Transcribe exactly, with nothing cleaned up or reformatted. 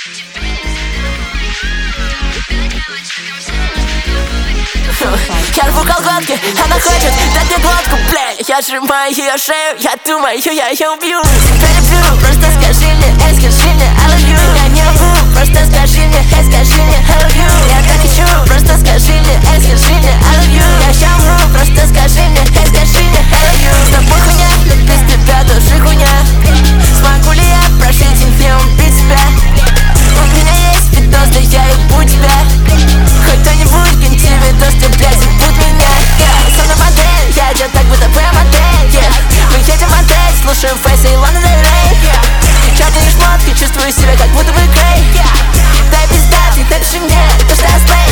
Я рву колготки, она хочет дать мне глотку, бля. Я сжимаю ее шею, я думаю, я ее убью. Тебя люблю, просто скажи мне, эй, скажи мне, I love you. Я не могу, просто скажи мне, эй, скажи мне, I love you. Я так хочу, просто скажи мне, эй, скажи мне, I love you. Я ща умру, просто скажи мне, эй, скажи мне, I love you. С тобой хуйня, но без тебя тоже хуйня. Смогу ли я прожить и не убить тебя? У меня есть видос, да я ебу тебя. Хоть кто-нибудь киньте видос, ты, блядь, ебут меня. Yeah. Со мной модель, я одет так, будто бы я модель, yeah. Мы едем в отель, слушаем Фейса и Лана Дель Рей, yeah. Черные шмотки, чувствую себя как будто бы Грей, yeah. Дай пиздать, и напиши мне, то что я сплей.